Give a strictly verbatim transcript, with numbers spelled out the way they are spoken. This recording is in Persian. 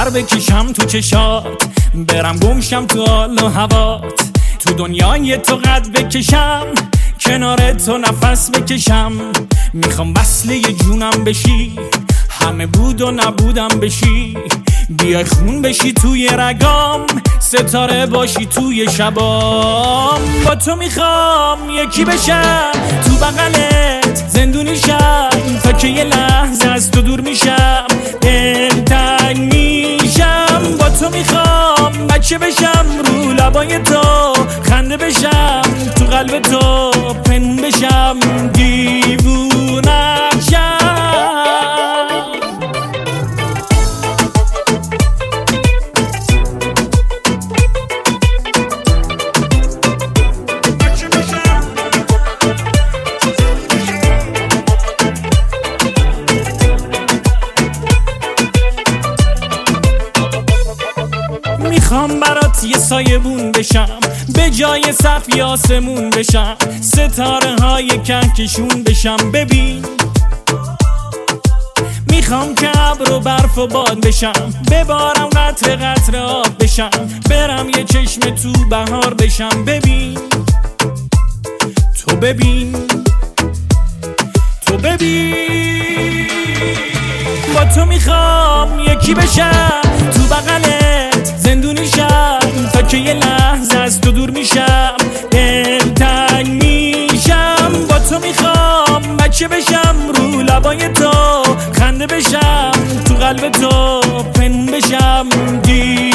سر بکشم تو چشات، برم گمشم تو حال و هوات، تو دنیای تو قد بکشم، کنار تو نفس بکشم. میخوام وصله جونم بشی، همه بود و نبودم بشی، بیای خون بشی توی رگام، ستاره باشی توی شبام. با تو میخوام یکی بشم، تو بغلت زندونی شم، تا که یه لحظه از تو دور میشم، دلتنگ میشم. با تو میخوام بچه بشم، رو لبای تو خنده بشم، تو قلب تو پنهون بشم، دیوونه شم. میخوام برات یه سایبون بشم، به جای صفی آسمون بشم، ستاره های کهکشون بشم. ببین میخوام که ابر و برف و باد بشم، ببارم قطره قطره آب بشم، برم یه چشم تو بهار بشم. ببین تو ببین تو ببین با تو میخوام یکی بشم، تو بغلت زندونی شم، تا که یه لحظه از تو دور میشم، دلتنگ میشم. با تو میخوام بچه بشم، رو لبای تو خنده بشم، تو قلب تو پنهون بشم، دی